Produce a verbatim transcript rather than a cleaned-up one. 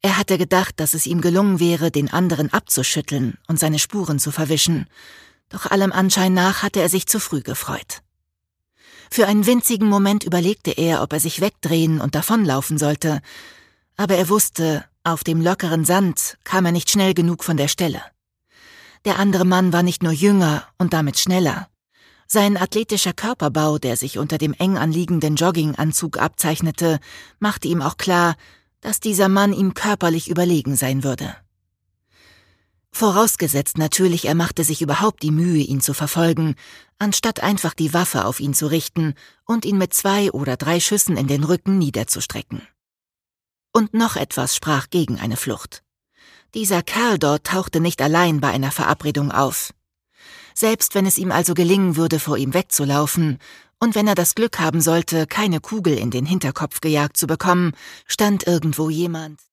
Er hatte gedacht, dass es ihm gelungen wäre, den anderen abzuschütteln und seine Spuren zu verwischen, doch allem Anschein nach hatte er sich zu früh gefreut. Für einen winzigen Moment überlegte er, ob er sich wegdrehen und davonlaufen sollte, aber er wusste, auf dem lockeren Sand kam er nicht schnell genug von der Stelle. Der andere Mann war nicht nur jünger und damit schneller. Sein athletischer Körperbau, der sich unter dem eng anliegenden Jogginganzug abzeichnete, machte ihm auch klar, dass dieser Mann ihm körperlich überlegen sein würde. Vorausgesetzt natürlich, er machte sich überhaupt die Mühe, ihn zu verfolgen, anstatt einfach die Waffe auf ihn zu richten und ihn mit zwei oder drei Schüssen in den Rücken niederzustrecken. Und noch etwas sprach gegen eine Flucht. Dieser Kerl dort tauchte nicht allein bei einer Verabredung auf. Selbst wenn es ihm also gelingen würde, vor ihm wegzulaufen, und wenn er das Glück haben sollte, keine Kugel in den Hinterkopf gejagt zu bekommen, stand irgendwo jemand,